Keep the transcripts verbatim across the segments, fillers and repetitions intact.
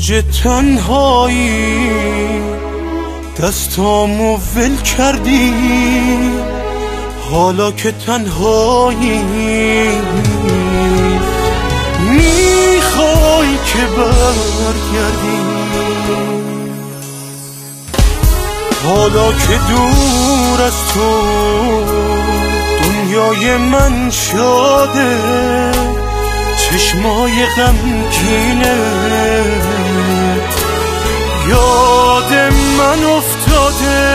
موج تنهایی دستامو ول کردی، حالا که تنهایی میخوای که برگردی. حالا که دور از تو دنیای من شده، چشمای غمگینه یاد من افتاده،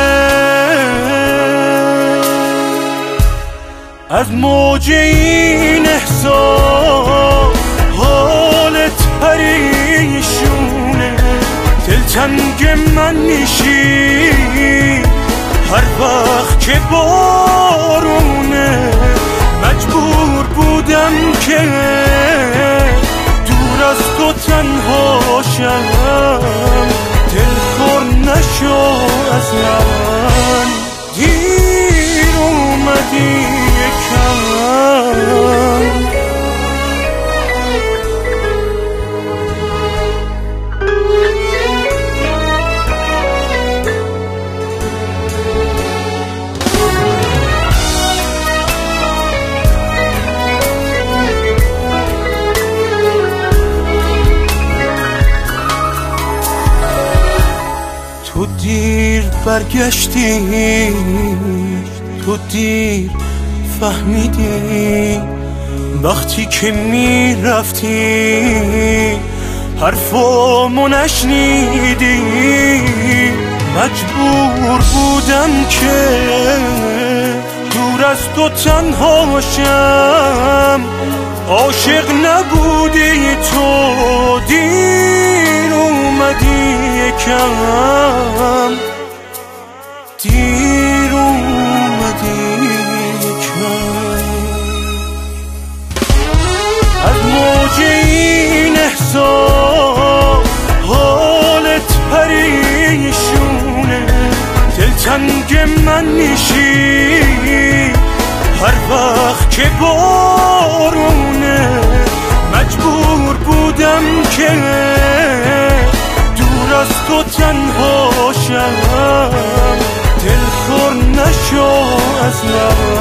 از موج این احساس حالت پریشونه، دلتنگ من میشی هر وقت که بارونه. مجبور بودم که دور از تو تنها شم، دلخور نشو از من، دیر اومدی یکم. تو دیر برگشتی، تو دیر فهمیدی، وقتی که میرفتی حرفامو نشنیدی. مجبور بودم که دور از تو تنها شم، عاشق نبودی تو، دیر اومدی یکم، دیر اومدی یکم. از موج این احساس حالت پریشونه، دلتنگ من میشی هر وقت که بارونه. مجبور بودم که دور از تو تنها شم، دلخور نشو از من.